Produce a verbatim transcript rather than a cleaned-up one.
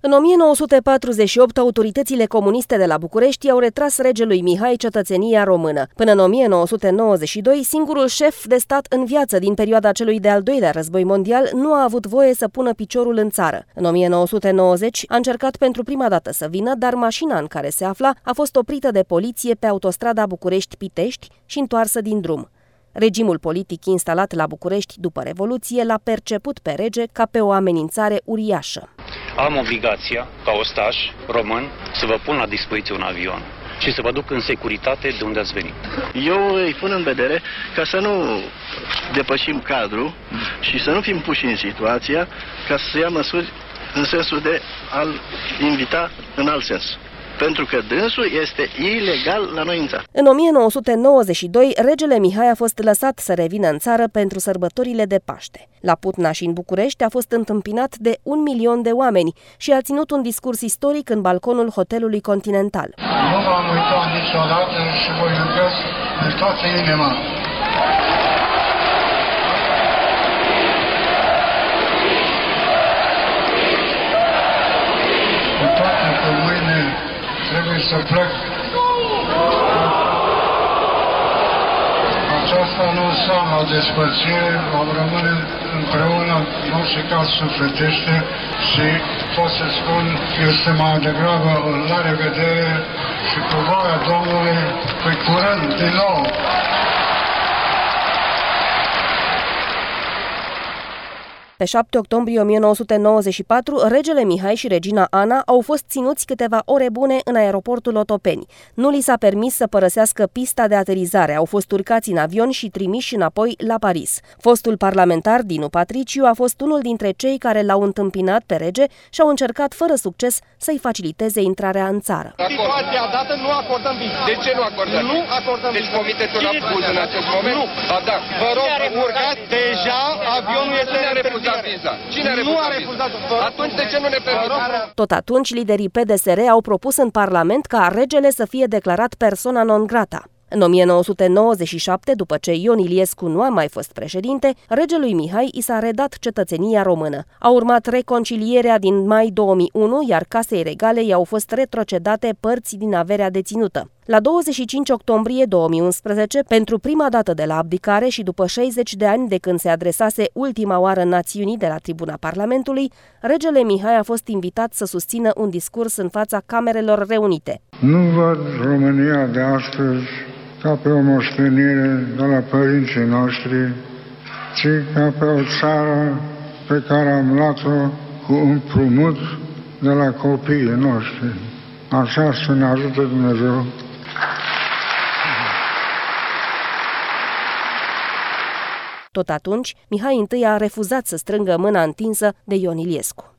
În o mie nouă sute patruzeci și opt, autoritățile comuniste de la București i-au retras regelui Mihai cetățenia română. Până în o mie nouă sute nouăzeci și doi, singurul șef de stat în viață din perioada celui de-al doilea război mondial nu a avut voie să pună piciorul în țară. În o mie nouă sute nouăzeci a încercat pentru prima dată să vină, dar mașina în care se afla a fost oprită de poliție pe autostrada București-Pitești și întoarsă din drum. Regimul politic instalat la București după Revoluție l-a perceput pe rege ca pe o amenințare uriașă. Am obligația, ca ostaș român, să vă pun la dispoziție un avion și să vă duc în securitate de unde ați venit. Eu îi pun în vedere ca să nu depășim cadrul și să nu fim puși în situația ca să ia măsuri în sensul de a-l invita în alt sens. Pentru că dânsul este ilegal la noi în țară. În o mie nouă sute nouăzeci și doi, regele Mihai a fost lăsat să revină în țară pentru sărbătorile de Paște. La Putna și în București a fost întâmpinat de un milion de oameni și a ținut un discurs istoric în balconul hotelului Continental. Nu v-am uitat niciodată și vă iubesc de toată inima. Cu toate că mâine trebuie să plec. Aceasta nu înseamnă o despărțire, vom rămâne împreună, în orice caz sufletește, și pot să spun că este mai degrabă o la revedere și cu voia Domnului pe curând din nou. Pe șapte octombrie o mie nouă sute nouăzeci și patru, regele Mihai și regina Ana au fost ținuți câteva ore bune în aeroportul Otopeni. Nu li s-a permis să părăsească pista de aterizare, au fost urcați în avion și trimiși înapoi la Paris. Fostul parlamentar Dinu Patriciu a fost unul dintre cei care l-au întâmpinat pe rege și au încercat fără succes să-i faciliteze intrarea în țară. Situația dată nu acordăm viza. De ce nu acordăm? Nu acordăm viza. Deci comitetul a pus în acest moment? Nu. A, da. Vă rog, urcați. Deja avionul este în refuzat viza. Cine a refuzat, a refuzat viza? Atunci de ce nu ne permit? Tot atunci, liderii P D S R au propus în Parlament ca regele să fie declarat persona non grata. În o mie nouă sute nouăzeci și șapte, după ce Ion Iliescu nu a mai fost președinte, regelui Mihai i s-a redat cetățenia română. A urmat reconcilierea din mai două mii unu, iar Casei Regale i-au fost retrocedate părți din averea deținută. La douăzeci și cinci octombrie două mii unsprezece, pentru prima dată de la abdicare și după șaizeci de ani de când se adresase ultima oară națiunii de la tribuna Parlamentului, regele Mihai a fost invitat să susțină un discurs în fața Camerelor Reunite. Nu văd România de astăzi ca pe o moștenire de la părinții noștri, ci ca pe o țară pe care am luat-o cu împrumut de la copiii noștri. Așa să ne ajute Dumnezeu. Tot atunci, Mihai I a refuzat să strângă mâna întinsă de Ion Iliescu.